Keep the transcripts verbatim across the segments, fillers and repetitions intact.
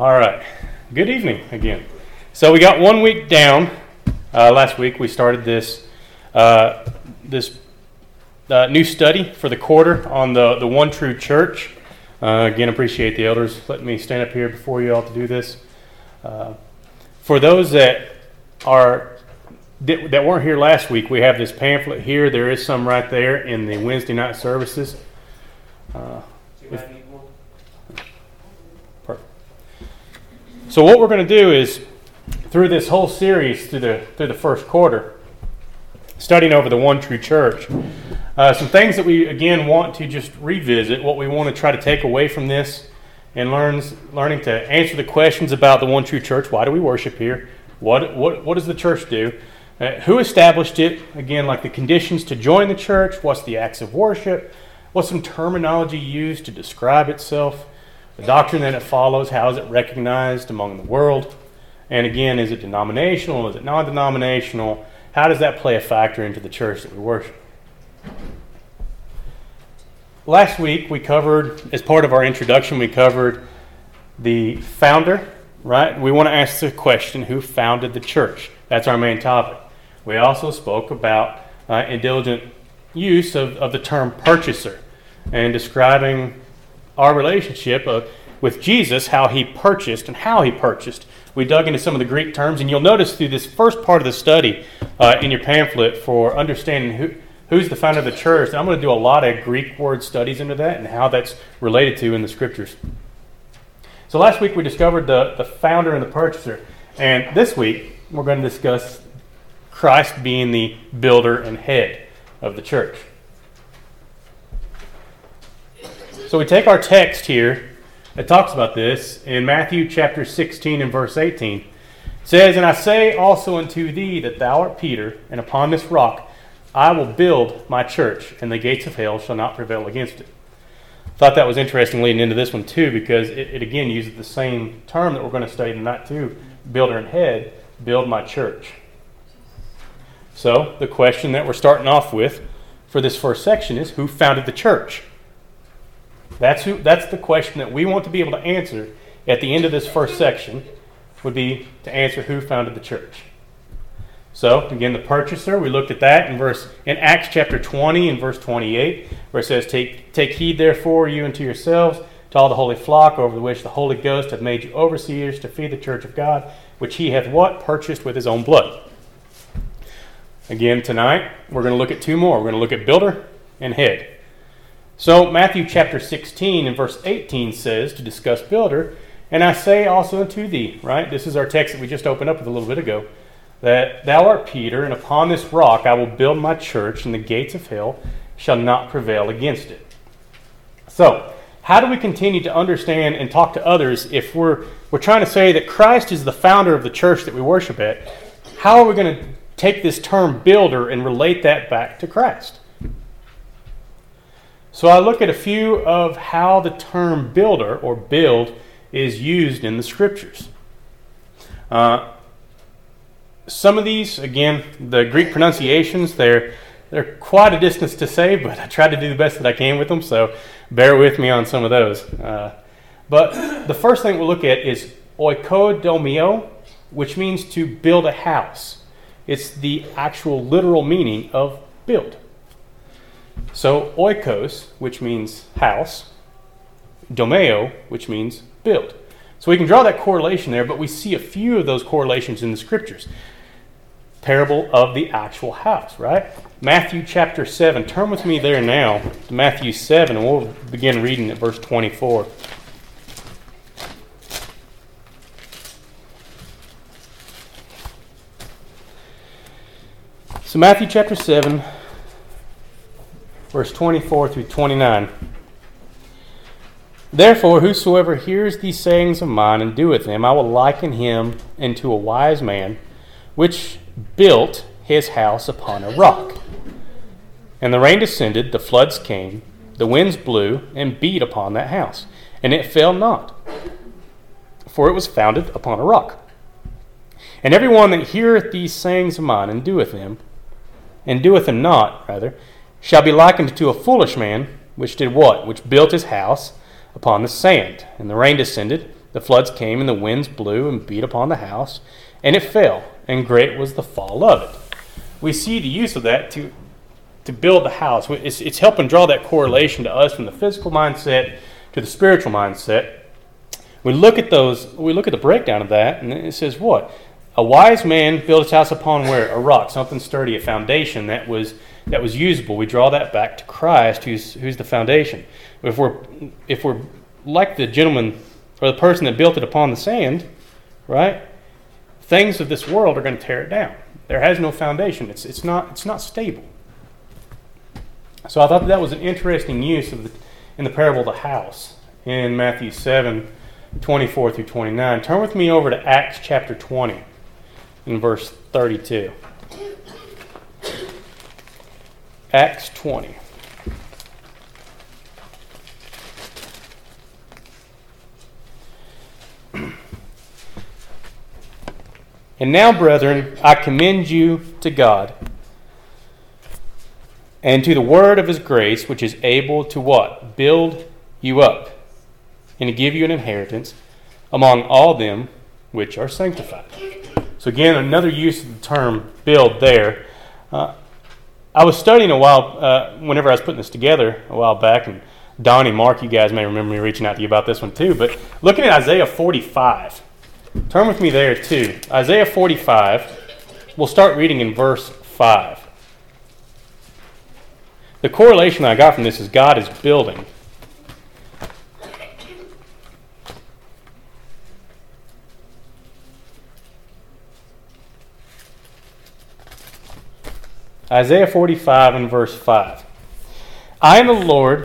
All right. Good evening again. So we got one week down. Uh, last week we started this uh, this uh, new study for the quarter on the, the one true church. Uh, again, appreciate the elders letting me stand up here before you all to do this. Uh, for those that are that, that weren't here last week, we have this pamphlet here. There is some right there in the Wednesday night services. Uh, if, perfect. So what we're going to do is, through this whole series, through the through the first quarter, studying over the one true church, uh, some things that we again want to just revisit, what we want to try to take away from this, and learns learning to answer the questions about the one true church. Why do we worship here? What what what does the church do? Uh, who established it? Again, like the conditions to join the church. What's the acts of worship? What's some terminology used to describe itself? The doctrine that it follows. How is it recognized among the world? And again, is it denominational? Is it non-denominational? How does that play a factor into the church that we worship? Last week we covered, as part of our introduction, we covered the founder, right? We want to ask the question, who founded the church? That's our main topic. We also spoke about uh, intelligent use of, of the term purchaser and describing our relationship of, with Jesus, how he purchased and how he purchased. We dug into some of the Greek terms, and you'll notice through this first part of the study uh, in your pamphlet for understanding who, who's the founder of the church, and I'm going to do a lot of Greek word studies into that and how that's related to in the scriptures. So last week we discovered the, the founder and the purchaser, and this week we're going to discuss Christ being the builder and head of the church. So we take our text here. It talks about this in Matthew chapter sixteen and verse eighteen. It says, "And I say also unto thee that thou art Peter, and upon this rock I will build my church, and the gates of hell shall not prevail against it." Thought that was interesting leading into this one too, because it, it again uses the same term that we're going to study tonight too, builder and head, build my church. So the question that we're starting off with for this first section is, who founded the church? That's who. That's the question that we want to be able to answer at the end of this first section, would be to answer who founded the church. So, again, the purchaser, we looked at that in verse in Acts chapter twenty and verse twenty-eight, where it says, Take take heed therefore you unto yourselves, to all the holy flock, over which the Holy Ghost hath made you overseers, to feed the church of God, which he hath what? Purchased with his own blood. Again, tonight, we're going to look at two more. We're going to look at builder and head. So Matthew chapter sixteen and verse eighteen says, to discuss builder, "And I say also unto thee," right? This is our text that we just opened up with a little bit ago, "that thou art Peter, and upon this rock I will build my church, and the gates of hell shall not prevail against it." So, how do we continue to understand and talk to others if we're we're trying to say that Christ is the founder of the church that we worship at? How are we going to take this term builder and relate that back to Christ? So I look at a few of how the term builder or build is used in the scriptures. Uh, some of these, again, the Greek pronunciations, they're they're quite a distance to say, but I tried to do the best that I can with them, so bear with me on some of those. Uh, but the first thing we'll look at is oikodomio, which means to build a house. It's the actual literal meaning of build. So oikos, which means house, domeo, which means build. So we can draw that correlation there, but we see a few of those correlations in the scriptures. Parable of the actual house, right? Matthew chapter seven. Turn with me there now to Matthew seven, and we'll begin reading at verse twenty-four. So Matthew chapter seven, verse twenty-four through twenty-nine. "Therefore, whosoever hears these sayings of mine and doeth them, I will liken him unto a wise man, which built his house upon a rock. And the rain descended, the floods came, the winds blew, and beat upon that house. And it fell not, for it was founded upon a rock. And every one that heareth these sayings of mine and doeth them, and doeth them not, rather, shall be likened to a foolish man, which did what? Which built his house upon the sand. And the rain descended, The floods came, and the winds blew and beat upon the house, and it fell, and great was the fall of it. We see the use of that to to build the house. It's, it's helping draw that correlation to us from the physical mindset to the spiritual mindset. We look at those. We look at the breakdown of that, and it says what? A wise man built his house upon where? A rock, something sturdy, a foundation that was that was usable. We draw that back to Christ, who's who's the foundation. If we're if we're like the gentleman or the person that built it upon the sand, right? Things of this world are going to tear it down. There has no foundation. It's it's not it's not stable. So I thought that, that was an interesting use of the, in the parable of the house in Matthew seven, twenty-four through twenty-nine. Turn with me over to Acts chapter twenty in verse thirty-two. Acts twenty. And now, brethren, I commend you to God and to the word of his grace, which is able to what? Build you up and to give you an inheritance among all them which are sanctified. So again, another use of the term build there. Uh, I was studying a while, uh, whenever I was putting this together a while back, and Donnie, Mark, you guys may remember me reaching out to you about this one too, but looking at Isaiah forty-five. Turn with me there too. Isaiah forty-five. We'll start reading in verse five. The correlation I got from this is God is building. Isaiah forty-five and verse five. I am the Lord,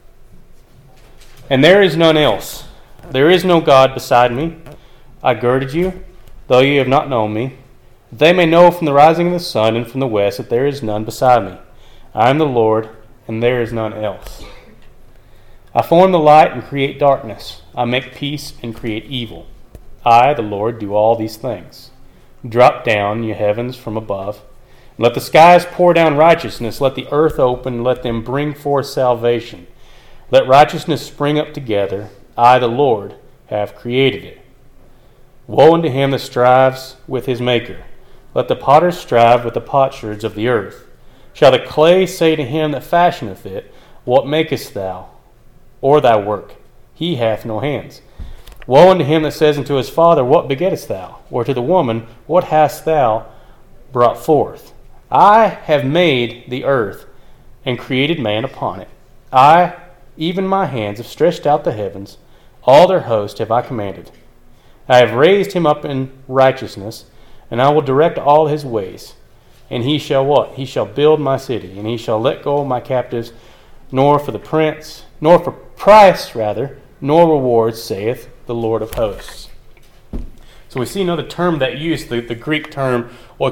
and there is none else. There is no God beside me. I girded you, though you have not known me. That they may know from the rising of the sun and from the west that there is none beside me. I am the Lord, and there is none else. I form the light and create darkness. I make peace and create evil. I, the Lord, do all these things. Drop down, you heavens, from above. Let the skies pour down righteousness. Let the earth open. Let them bring forth salvation. Let righteousness spring up together. I, the Lord, have created it. Woe unto him that strives with his maker. Let the potter strive with the potsherds of the earth. Shall the clay say to him that fashioneth it, What makest thou? Or thy work? He hath no hands. Woe unto him that says unto his father, What begettest thou? Or to the woman, What hast thou brought forth? I have made the earth, and created man upon it. I, even my hands, have stretched out the heavens. All their host have I commanded. I have raised him up in righteousness, and I will direct all his ways. And he shall what? He shall build my city, and he shall let go my captives, nor for the prince, nor for price, rather, nor rewards, saith the Lord of hosts. So we see another term that used, the, the Greek term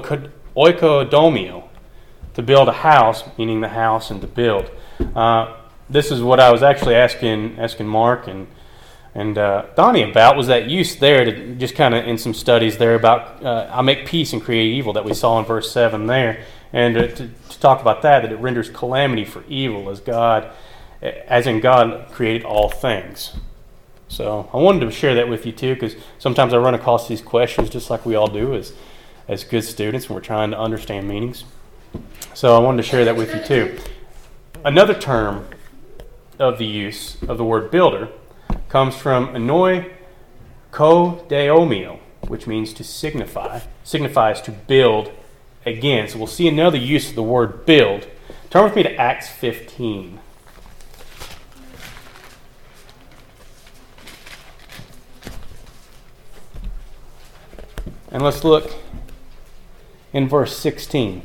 oikodomio, to build a house, meaning the house and to build. Uh, this is what I was actually asking asking Mark and And uh, Donnie about was that use there to just kind of in some studies there about uh, I make peace and create evil that we saw in verse seven there, and uh, to, to talk about that that it renders calamity for evil as God, as in God created all things. So I wanted to share that with you too, because sometimes I run across these questions just like we all do as as good students when we're trying to understand meanings. So I wanted to share that with you too. Another term of the use of the word builder comes from anoi kodeomio, which means to signify, signifies to build again. So we'll see another use of the word build. Turn with me to Acts fifteen. And let's look in verse sixteen.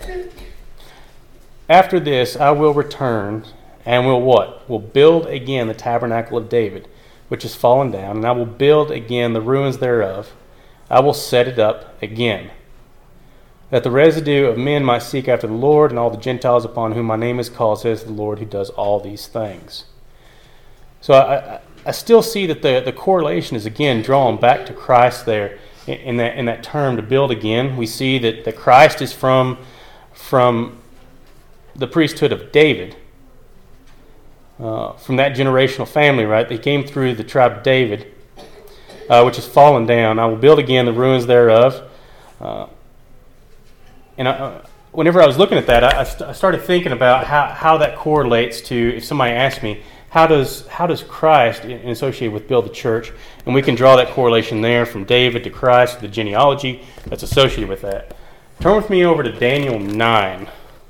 After this I will return and will what? Will build again the tabernacle of David, which is fallen down, and I will build again the ruins thereof. I will set it up again, that the residue of men might seek after the Lord, and all the Gentiles upon whom my name is called, says the Lord who does all these things. So I, I, I still see that the, the correlation is again drawn back to Christ there in, in that in that term to build again. We see that, that Christ is from, from the priesthood of David. Uh, from that generational family, right? They came through the tribe of David. uh, which is fallen down. I will build again the ruins thereof. Uh, and I, uh, whenever I was looking at that, I, I, st- I started thinking about how, how that correlates to, if somebody asked me, how does how does Christ in, associate with build the church? And we can draw that correlation there from David to Christ, the genealogy that's associated with that. Turn with me over to Daniel nine.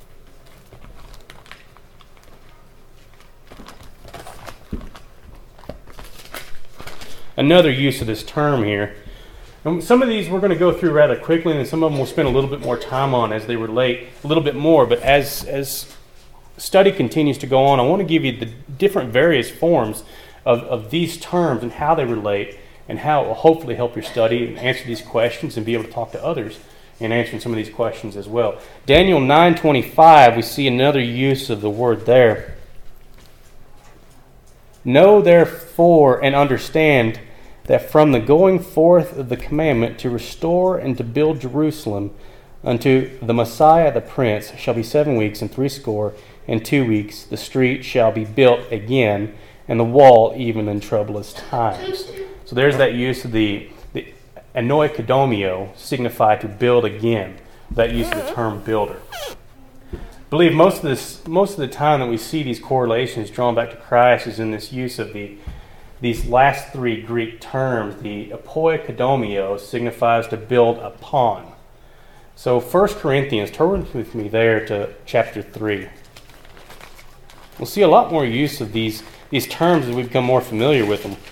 Another use of this term here. And some of these we're going to go through rather quickly, and some of them we'll spend a little bit more time on as they relate a little bit more. But as as study continues to go on, I want to give you the different various forms of, of these terms and how they relate, and how it will hopefully help your study and answer these questions and be able to talk to others in answering some of these questions as well. Daniel nine twenty-five, we see another use of the word there. Know therefore and understand that from the going forth of the commandment to restore and to build Jerusalem unto the Messiah the Prince shall be seven weeks and threescore and two weeks. The street shall be built again, and the wall even in troublous times. So there's that use of the, the anoikodomio, signified to build again. That use of the term builder. I believe most of this, most of the time that we see these correlations drawn back to Christ is in this use of the these last three Greek terms. The apoikodomio signifies to build upon. So First Corinthians, turn with me there to chapter three. We'll see a lot more use of these, these terms as we become more familiar with them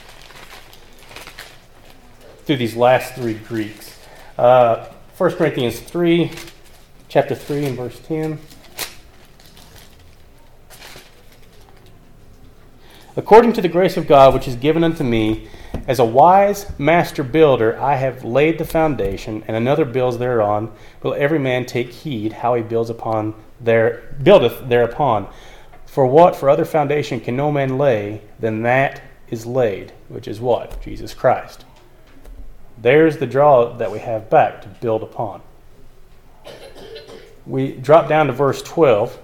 through these last three Greeks. Uh, First Corinthians three, chapter three and verse ten. According to the grace of God which is given unto me, as a wise master builder, I have laid the foundation, and another builds thereon. Will every man take heed how he builds upon there buildeth thereupon? For what for other foundation can no man lay than that is laid, which is what? Jesus Christ. There's the draw that we have back to build upon. We drop down to verse twelve.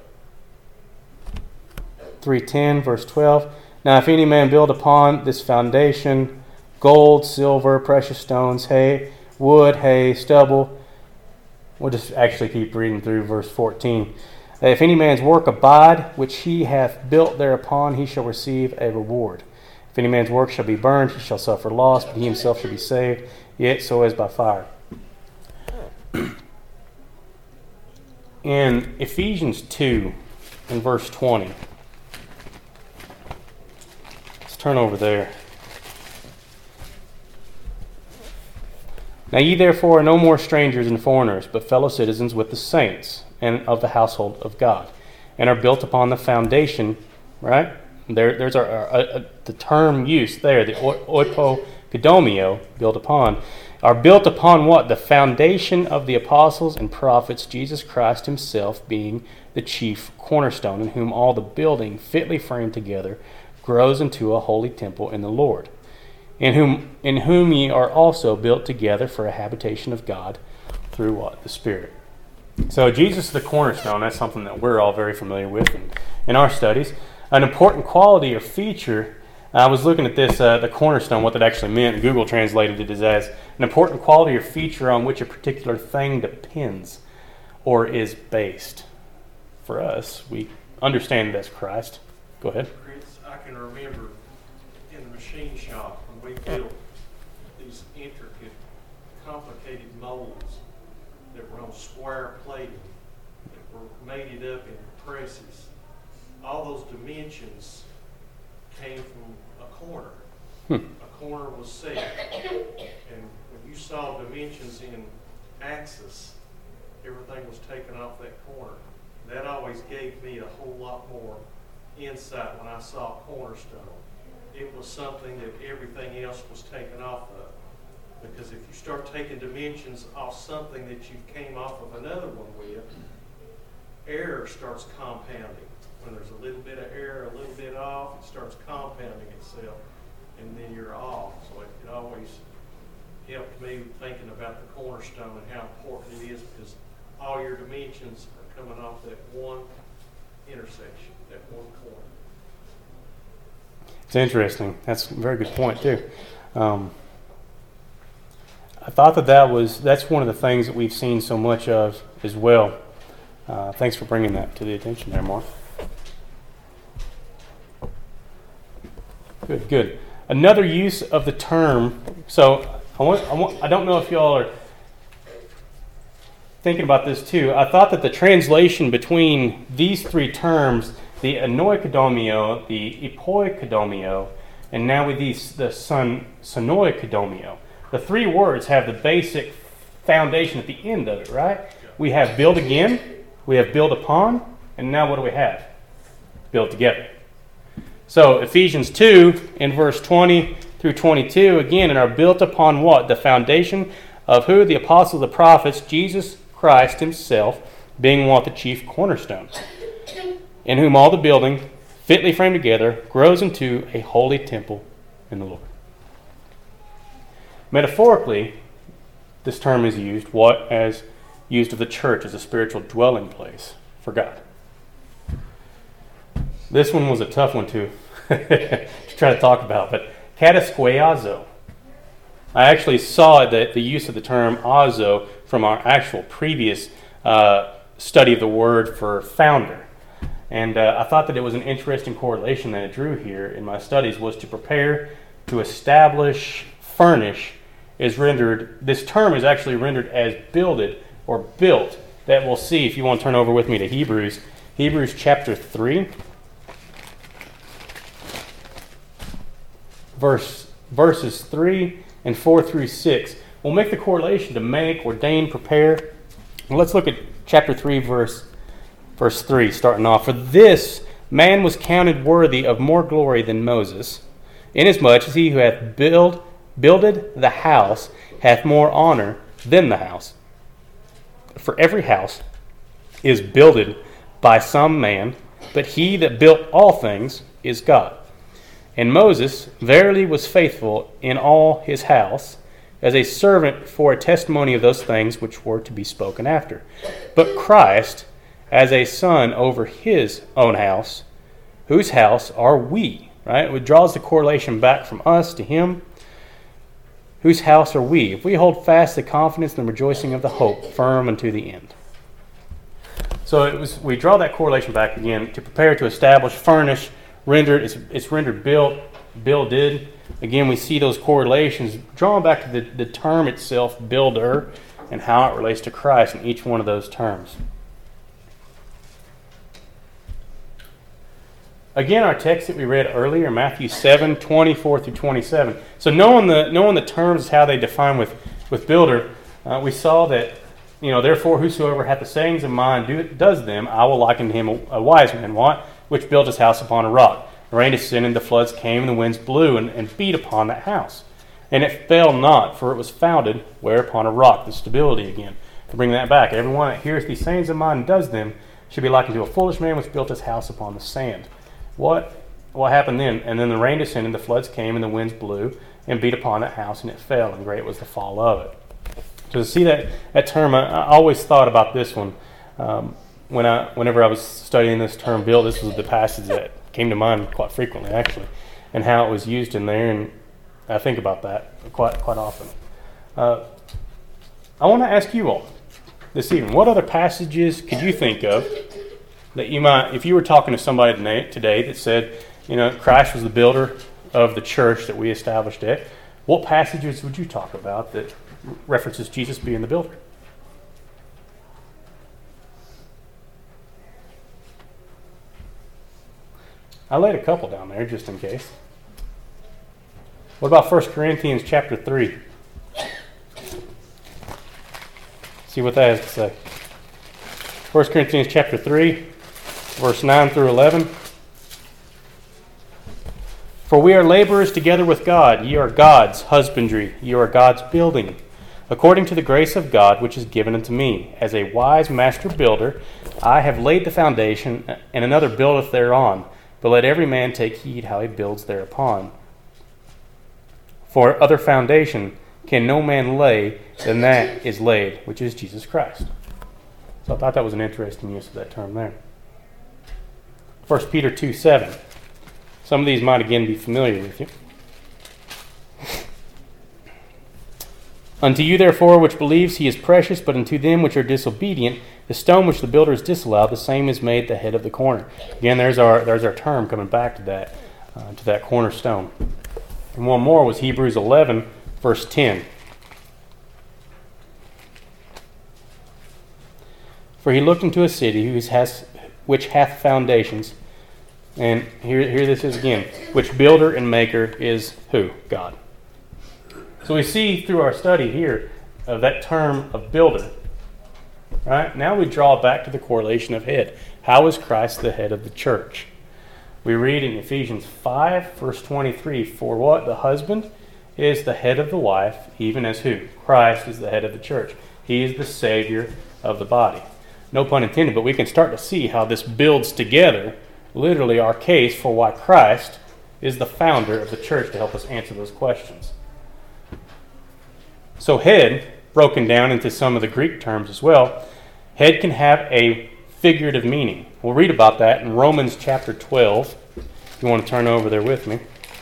three ten, verse twelve. Now if any man build upon this foundation gold, silver, precious stones, hay, wood, hay, stubble. We'll just actually keep reading through verse fourteen. If any man's work abide, which he hath built thereupon, he shall receive a reward. If any man's work shall be burned, he shall suffer loss, but he himself shall be saved, yet so as by fire. In Ephesians two, in verse twenty, let's turn over there. Now ye therefore are no more strangers and foreigners, but fellow citizens with the saints and of the household of God, and are built upon the foundation, right? There, there's our, our, our, the term used there, the oikodomio, built upon, are built upon what? The foundation of the apostles and prophets, Jesus Christ himself being the chief cornerstone, in whom all the building fitly framed together grows into a holy temple in the Lord, in whom in whom ye are also built together for a habitation of God through what? The Spirit. So Jesus is the cornerstone. That's something that we're all very familiar with in, in our studies. An important quality or feature, I was looking at this, uh, the cornerstone, what that actually meant. Google translated it as an important quality or feature on which a particular thing depends or is based. For us, we understand that's Christ. Go ahead. Chris, I can remember in the machine shop when we built these intricate, complicated molds that were on square plating, that were mated up in presses. All those dimensions came from a corner. Hmm. A corner was set. And when you saw dimensions in axis, everything was taken off that corner. That always gave me a whole lot more insight when I saw cornerstone. It was something that everything else was taken off of. Because if you start taking dimensions off something that you came off of another one with, error starts compounding. When there's a little bit of error, a little bit off, it starts compounding itself, and then you're off. So it, it always helped me thinking about the cornerstone and how important it is, because all your dimensions are coming off that one intersection, that one corner. It's interesting. That's a very good point, too. Um, I thought that, that was that's one of the things that we've seen so much of as well. Uh, thanks for bringing that to the attention there, Mark. Good, good. Another use of the term. So I want, I want, I don't know if y'all are thinking about this too. I thought that the translation between these three terms, the anoikodomio, the epoikodomio, and now with these the son sonoikodomio, the three words have the basic foundation at the end of it, right? We have build again, we have build upon, and now what do we have? Build together. So Ephesians two in verse twenty through twenty-two, again, and are built upon what? The foundation of who? The apostles, the prophets, Jesus Christ himself, being what? The chief cornerstone, in whom all the building, fitly framed together, grows into a holy temple in the Lord. Metaphorically, this term is used, what? As used of the church as a spiritual dwelling place for God. This one was a tough one to, to try to talk about, but katasqueazo. I actually saw that the use of the term azo from our actual previous uh, study of the word for founder. And uh, I thought that it was an interesting correlation that it drew here in my studies, was to prepare, to establish, furnish, is rendered, this term is actually rendered as builded or built. That we'll see if you want to turn over with me to Hebrews. Hebrews chapter three. Verse, verses three and four through six. We'll make the correlation to make, ordain, prepare. Well, let's look at chapter three, verse, verse three, starting off. For this man was counted worthy of more glory than Moses, inasmuch as he who hath build, builded the house hath more honor than the house. For every house is builded by some man, but he that built all things is God. And Moses verily was faithful in all his house, as a servant for a testimony of those things which were to be spoken after. But Christ, as a son over his own house, whose house are we? Right? It draws the correlation back from us to him. Whose house are we? If we hold fast the confidence and the rejoicing of the hope firm unto the end. So it was. We draw that correlation back again to prepare, to establish, furnish, rendered. It's, it's rendered built, builded. Again, we see those correlations drawn back to the, the term itself, builder, and how it relates to Christ in each one of those terms. Again, our text that we read earlier, Matthew seven, twenty-four through twenty-seven. So knowing the knowing the terms, how they define with, with builder, uh, we saw that, you know, therefore whosoever hath the sayings of mine do, does them, I will liken to him a, a wise man, what? Which built his house upon a rock. The rain descended, the floods came, and the winds blew and, and beat upon that house. And it fell not, for it was founded whereupon a rock, the stability again. To bring that back, everyone that hears these sayings of mine and does them should be likened to a foolish man which built his house upon the sand. What what happened then? And then the rain descended, the floods came, and the winds blew and beat upon that house, and it fell, and great was the fall of it. So to see that, that term, I, I always thought about this one. Um, when I, whenever I was studying this term build, this was the passage that came to mind quite frequently, actually, and how it was used in there, and I think about that quite quite often. Uh, I want to ask you all this evening, what other passages could you think of that you might, if you were talking to somebody today that said, you know, Christ was the builder of the church that we established it, what passages would you talk about that references Jesus being the builder? I laid a couple down there just in case. What about First Corinthians chapter three? See what that has to say. First Corinthians chapter three, verse nine through eleven. For we are laborers together with God. Ye are God's husbandry. Ye are God's building. According to the grace of God which is given unto me, as a wise master builder, I have laid the foundation, and another buildeth thereon. But let every man take heed how he builds thereupon. For other foundation can no man lay than that is laid, which is Jesus Christ. So I thought that was an interesting use of that term there. First Peter two seven. Some of these might again be familiar with you. Unto you therefore which believes he is precious, but unto them which are disobedient, the stone which the builders disallowed, the same is made the head of the corner. Again, there's our there's our term coming back to that, uh, to that cornerstone. And one more was Hebrews eleven, verse ten. For he looked into a city whose has, which hath foundations, and here, here this is again, which builder and maker is who? God. So we see through our study here of that term of builder. Right? Now we draw back to the correlation of head. How is Christ the head of the church? We read in Ephesians five, verse twenty-three, for what? The husband is the head of the wife, even as who? Christ is the head of the church. He is the Savior of the body. No pun intended, but we can start to see how this builds together, literally our case for why Christ is the founder of the church to help us answer those questions. So head, broken down into some of the Greek terms as well, head can have a figurative meaning. We'll read about that in Romans chapter twelve. If you want to turn over there with me.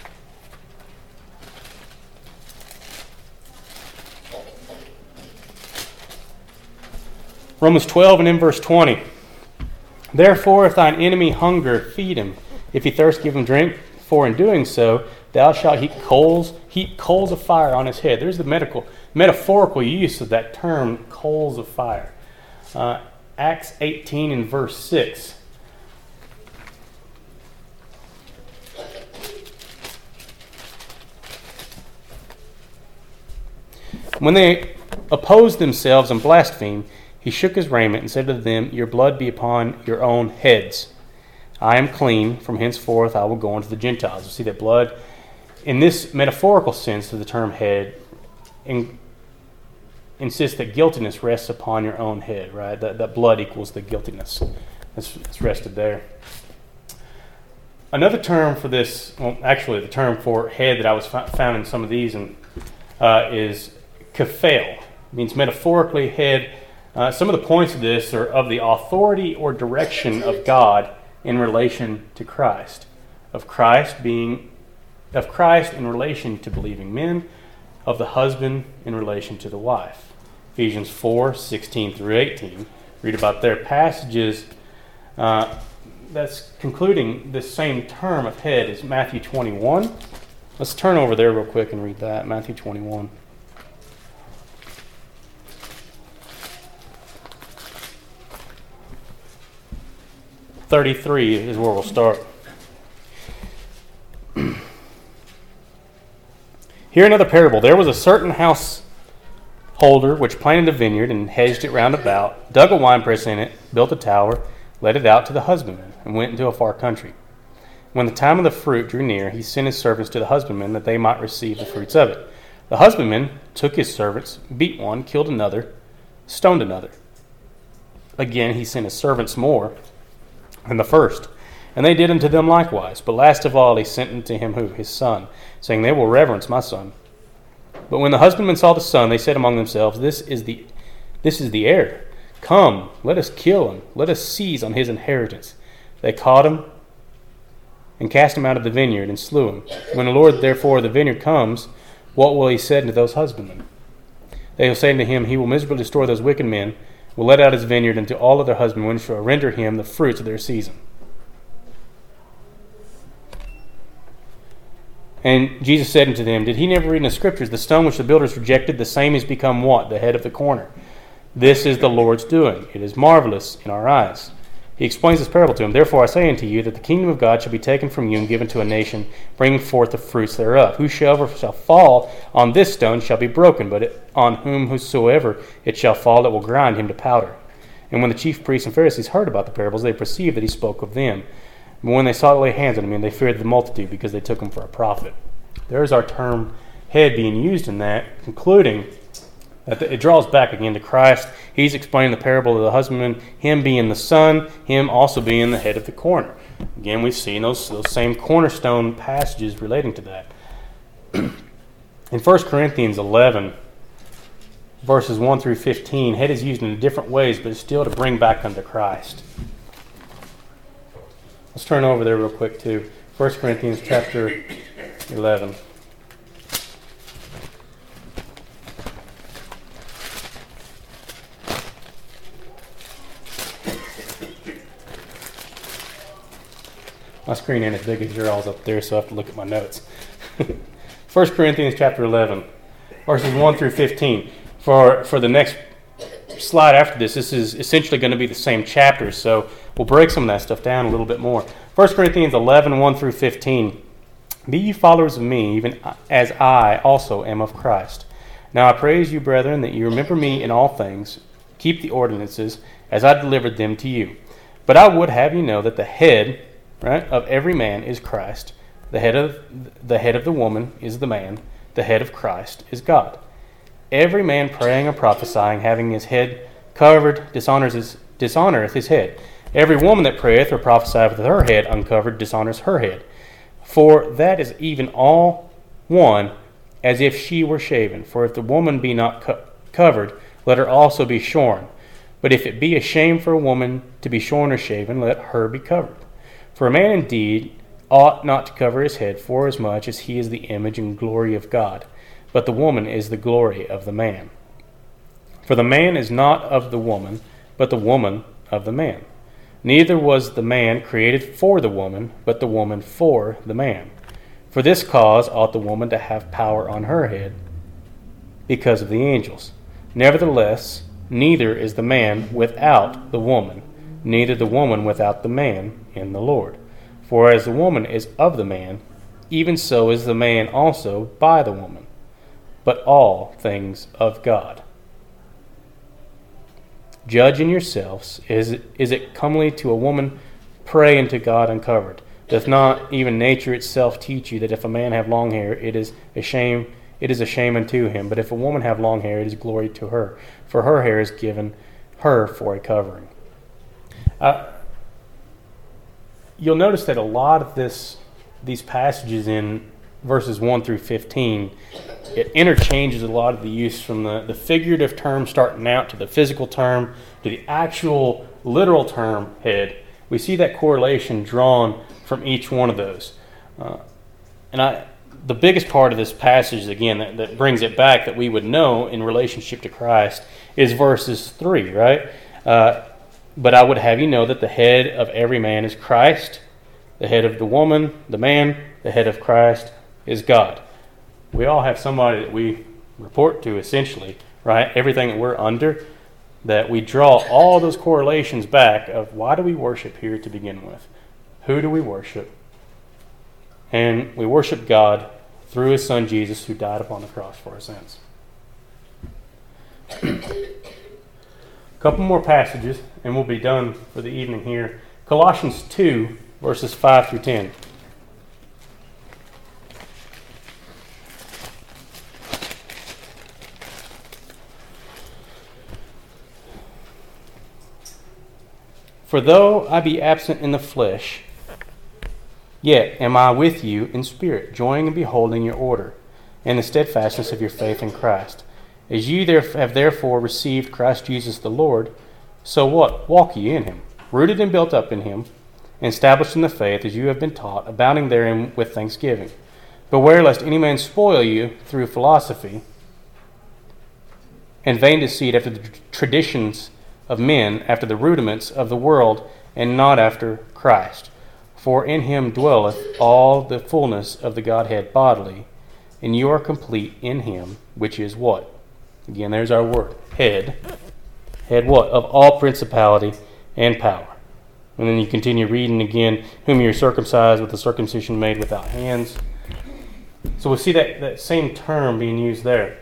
Romans twelve and in verse twenty. Therefore, if thine enemy hunger, feed him. If he thirst, give him drink. For in doing so, thou shalt heap coals, heap coals of fire on his head. There's the medical, metaphorical use of that term, coals of fire. Uh, Acts eighteen and verse six. When they opposed themselves and blasphemed, he shook his raiment and said to them, your blood be upon your own heads. I am clean. From henceforth I will go unto the Gentiles. You see that blood, in this metaphorical sense of the term head, in, insists that guiltiness rests upon your own head, right? That, that blood equals the guiltiness. It's, it's rested there. Another term for this, well, actually the term for head that I was f- found in some of these and, uh, is kephale. It means metaphorically head. Uh, some of the points of this are of the authority or direction of God in relation to Christ, of Christ being, of Christ in relation to believing men, of the husband in relation to the wife. Ephesians four, sixteen through eighteen. Read about their passages. Uh, that's concluding this same term of head is Matthew twenty-one. Let's turn over there real quick and read that. Matthew twenty-one. thirty-three is where we'll start. Hear another parable. There was a certain householder which planted a vineyard and hedged it round about, dug a winepress in it, built a tower, let it out to the husbandman, and went into a far country. When the time of the fruit drew near, he sent his servants to the husbandman that they might receive the fruits of it. The husbandman took his servants, beat one, killed another, stoned another. Again he sent his servants more than the first, and they did unto them likewise. But last of all he sent unto him who? His son, saying, they will reverence my son. But when the husbandmen saw the son, they said among themselves, This is the this is the heir. Come, let us kill him, let us seize on his inheritance. They caught him and cast him out of the vineyard and slew him. When the Lord therefore of the vineyard comes, what will he say unto those husbandmen? They will say unto him, He will miserably destroy those wicked men, will let out his vineyard unto all other husbandmen, shall render him the fruits of their season. And Jesus said unto them, Did he never read in the Scriptures, the stone which the builders rejected, the same is become what? The head of the corner. This is the Lord's doing. It is marvelous in our eyes. He explains this parable to him. Therefore I say unto you, that the kingdom of God shall be taken from you and given to a nation, bringing forth the fruits thereof. Whosoever shall fall on this stone shall be broken, but it, on whom whosoever it shall fall, it will grind him to powder. And when the chief priests and Pharisees heard about the parables, they perceived that he spoke of them. But when they saw to lay hands on him, they feared the multitude, because they took him for a prophet. There's our term head being used in that, concluding that it draws back again to Christ. He's explaining the parable of the husbandman, him being the son, him also being the head of the corner. Again, we've seen those, those same cornerstone passages relating to that. In First Corinthians eleven, verses one through fifteen, head is used in different ways, but it's still to bring back unto Christ. Let's turn over there real quick to First Corinthians chapter eleven. My screen ain't as big as yours up there, so I have to look at my notes. First Corinthians chapter eleven, verses one through fifteen. For, for the next slide after this, this is essentially going to be the same chapter, so we'll break some of that stuff down a little bit more. First Corinthians eleven, one through fifteen. Be ye followers of me, even as I also am of Christ. Now I praise you, brethren, that you remember me in all things, keep the ordinances, as I delivered them to you. But I would have you know that the head, right, of every man is Christ. The head of the head of the woman is the man. The head of Christ is God. Every man praying or prophesying, having his head covered, dishonors his, dishonoreth his head. Every woman that prayeth or prophesieth with her head uncovered dishonors her head. For that is even all one, as if she were shaven. For if the woman be not co- covered, let her also be shorn. But if it be a shame for a woman to be shorn or shaven, let her be covered. For a man indeed ought not to cover his head, forasmuch as he is the image and glory of God. But the woman is the glory of the man. For the man is not of the woman, but the woman of the man. Neither was the man created for the woman, but the woman for the man. For this cause ought the woman to have power on her head, because of the angels. Nevertheless, neither is the man without the woman, neither the woman without the man in the Lord. For as the woman is of the man, even so is the man also by the woman. But all things of God. Judge in yourselves, is it, is it comely to a woman pray unto God uncovered? Doth not even nature itself teach you that if a man have long hair, it is a shame, it is a shame unto him, but if a woman have long hair, it is glory to her, for her hair is given her for a covering. Uh, you'll notice that a lot of this, these passages in verses one through fifteen, it interchanges a lot of the use from the, the figurative term starting out to the physical term to the actual literal term head. We see that correlation drawn from each one of those. Uh, and I, the biggest part of this passage, again, that, that brings it back that we would know in relationship to Christ is verses three, right? Uh, but I would have you know that the head of every man is Christ, the head of the woman, the man, the head of Christ is God. We all have somebody that we report to, essentially, right? Everything that we're under, that we draw all those correlations back of why do we worship here to begin with? Who do we worship? And we worship God through His Son Jesus, who died upon the cross for our sins. A couple more passages, and we'll be done for the evening here. Colossians two, verses five through ten. For though I be absent in the flesh, yet am I with you in spirit, joying and beholding your order, and the steadfastness of your faith in Christ. As ye there have therefore received Christ Jesus the Lord, so what? Walk ye in him, rooted and built up in him, and established in the faith as you have been taught, abounding therein with thanksgiving. Beware lest any man spoil you through philosophy and vain deceit after the traditions of men, after the rudiments of the world, and not after Christ. For in him dwelleth all the fullness of the Godhead bodily, and you are complete in him, which is what? Again, there's our word, head. Head what? Of all principality and power. And then you continue reading again, whom you're circumcised with the circumcision made without hands. So we'll see that, that same term being used there.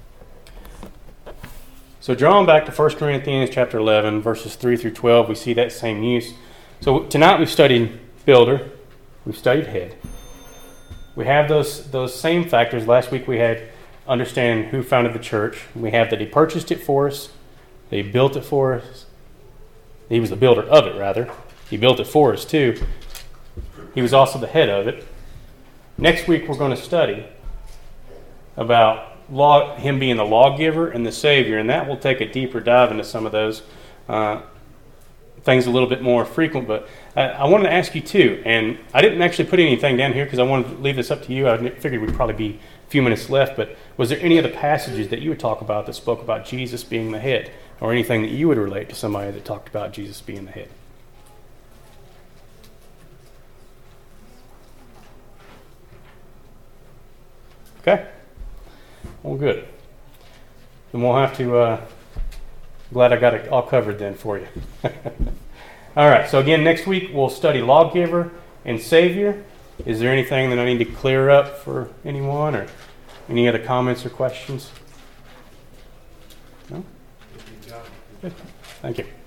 So drawing back to First Corinthians chapter eleven, verses three through twelve, we see that same use. So tonight we've studied builder, we've studied head. We have those those same factors. Last week we had understanding who founded the church. We have that he purchased it for us, that he built it for us. He was the builder of it, rather. He built it for us too. He was also the head of it. Next week we're going to study about Law, him being the lawgiver and the Savior, and that will take a deeper dive into some of those uh, things a little bit more frequent. But I, I wanted to ask you too, and I didn't actually put anything down here because I wanted to leave this up to you. I figured we'd probably be a few minutes left, but was there any other passages that you would talk about that spoke about Jesus being the head, or anything that you would relate to somebody that talked about Jesus being the head? Okay? Well, good. Then we'll have to, uh, glad I got it all covered then for you. All right, so again, next week we'll study lawgiver and savior. Is there anything that I need to clear up for anyone, or any other comments or questions? No? Good. Thank you.